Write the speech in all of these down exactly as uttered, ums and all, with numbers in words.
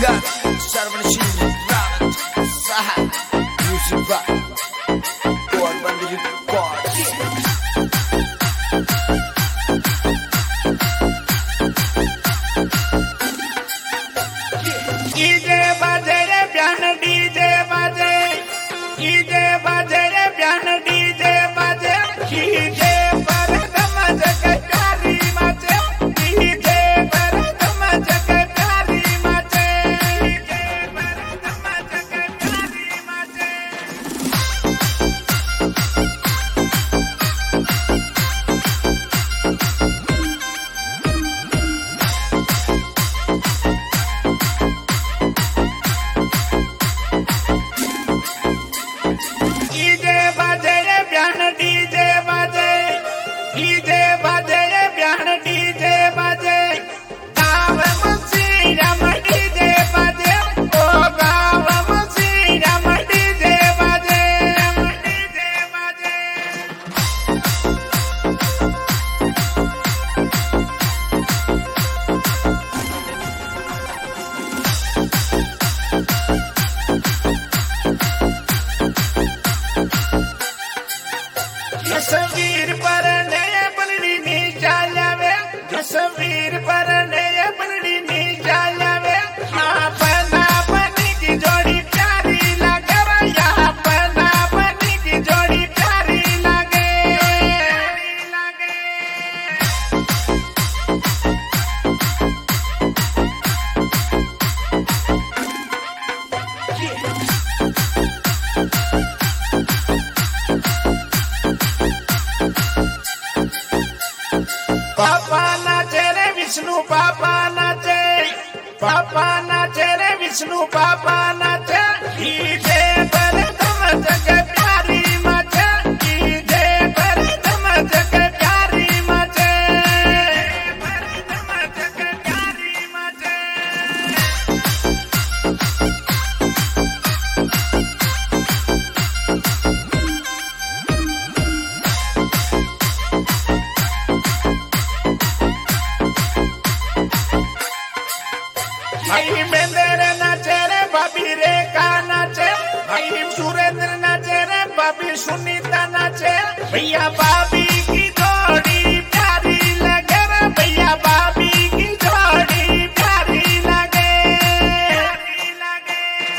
Singa, Sarvanashini, Ravat, Saha, Music Rock, God Bandiri Records. DJ बाजे रे प्यान DJ बाजे DJ बाजे रे प्यान डीजे बाजे डीजे पर धमक के प्यारी मचे डीजे पर धमक के प्यारी मचे डीजे पर धमक के प्यारी मचे डीजे बाजे रे प्यान डीजे बाजे डीजे बाजे रे प्यान डीजे बाजे गाँव मुसीराम डीजे बाजे ओ गाँव मुसीराम डीजे बाजे डीजे बाजे जसवीर पर नए बलड़ी नी जावे जसवीर पर नए बलड़ी नी जावे अपना बनी की जोड़ी प्यारी लगे यहाँ अपना बनी की जोड़ी प्यारी लगे लगे पापा नाचे रे विष्णु पापा नाचे पापा नाचे रे विष्णु पापा नाचे डीजे पर धमक के प्यारी मचे डीजे पर धमक के प्यारी मचे पर धमक के प्यारी मचे भाई मेंदर नाचे रे भाभी रेखा नाचे भाई सुरेंद्र नाचे रे भाभी सुनीता नाचे भैया भाभी की जोड़ी प्यारी लगे रे भैया भाभी की जोड़ी प्यारी लगे प्यारी लगे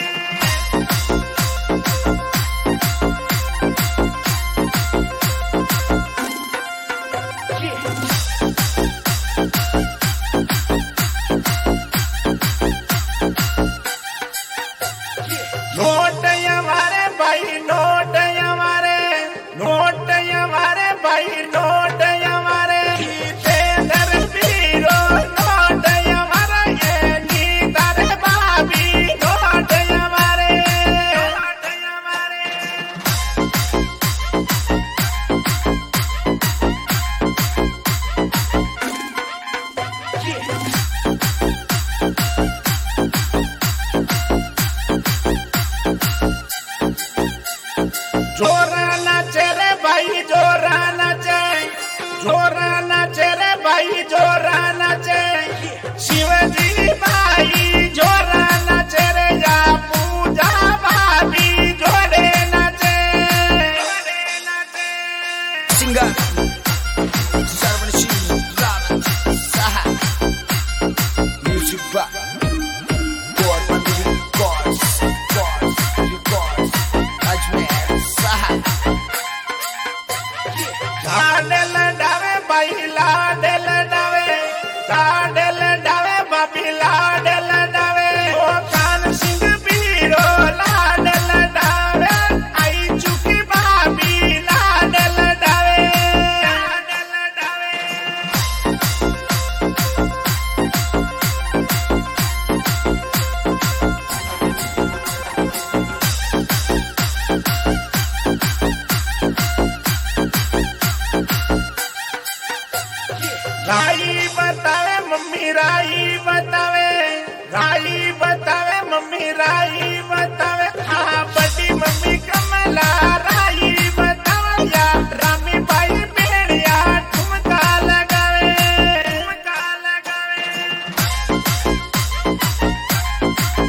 नोट हमारे भाई नोट हमारे नोट हमारे भाई नोट हमारे तेंदर पीरो नोट हमारा ये नीतारे भाभी नोट हमारे नोट हमारे जोरा नाचे रे भाई जोरा नाचे जोरा नाचे रे भाई जोरा नाचे शिवजी भाई जोरा नाचे रे या पूजा भाभी जोड़े नाचे जोड़े नाचे Singa, Sarvanashini, Ravat, Saha, Music Rock, God Bandiri Records, Records, Records, Ajmer, Saha. लाडल डावे भाई लाडल डावे लाडल डावे बाबी लाडल डावे ओ कान सिंह पीरो लाडल डावे आई चुकी भाभी लाडल डावे लाडल डावे राई बतावे मम्मी राई बतावे राई बतावे मम्मी राई बतावे हाँ बड़ी मम्मी कमला राई बतावे या रामी भाई भेड़िया ठुमका लगावे ठुमका लगावे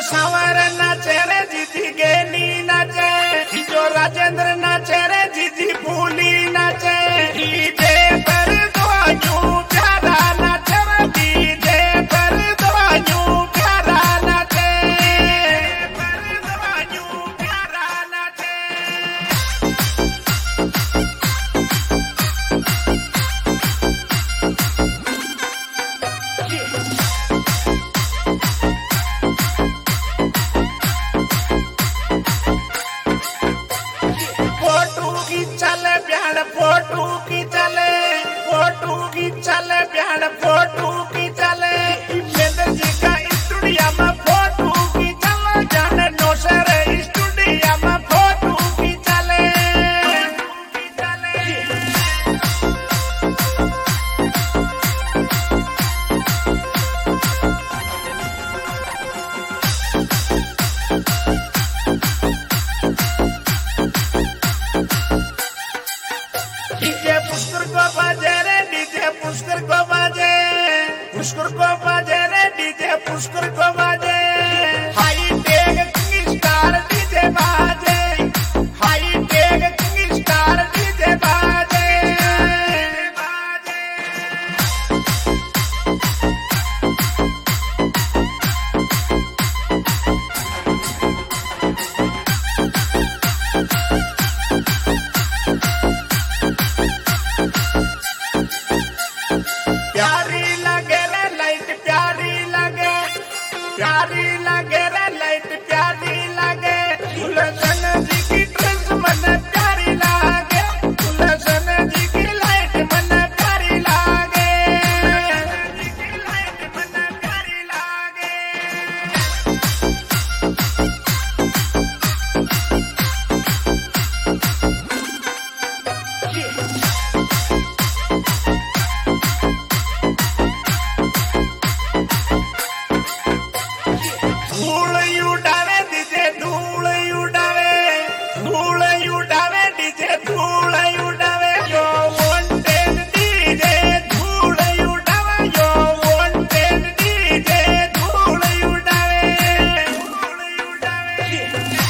सावर नाचे रे जीजी गेनी नाचे जो राजेंद्र नाचे रे जीजी फूली नाचे डीजे पर दो प्यारा नाचे रे डीजे पर दो प्यारा नाचे पर दो प्यारा नाचे फोटू की चले प्यार फोटू की चले फोटू की चले प्यार फोटू की चले मेरे जी का स्टूडियो में फोटू की चले जाने नौशर स्टूडियो में फोटू की चले की चले डीजे पुष्कर को बाजे रे डीजे पुष्कर को बाजे पुष्कर को बाजे रे डीजे पुष्कर को बाजे high tech king star DJ बाजे high tech king star DJ बाजे बाजे प्यारी लगे रे लाइट प्यारी लगे प्यारी लगे रे लाइट प्यारी लगे दुल्हन जी की ड्रेस मन प्यारी लागे दुल्हन जी की लाइट मन प्यारी लागे जी की लाइट मन प्यारी लागे धूल उड़ावे डीजे धूल उड़ावे धूल उड़ावे डीजे धूल उड़ावे यो वांटेड डीजे धूल उड़ावे यो वांटेड डीजे धूल उड़ावे धूल उड़ावे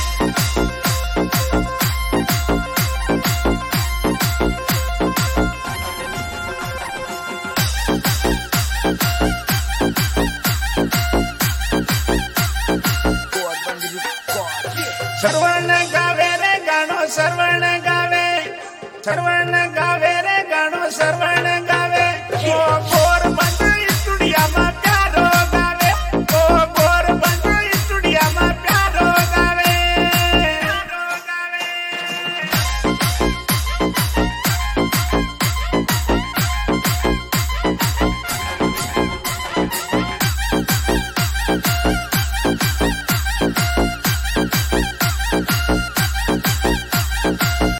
सर्वण गावे रे गाणो सर्वण गावे सर्वण गावे रे गाणो सर्वण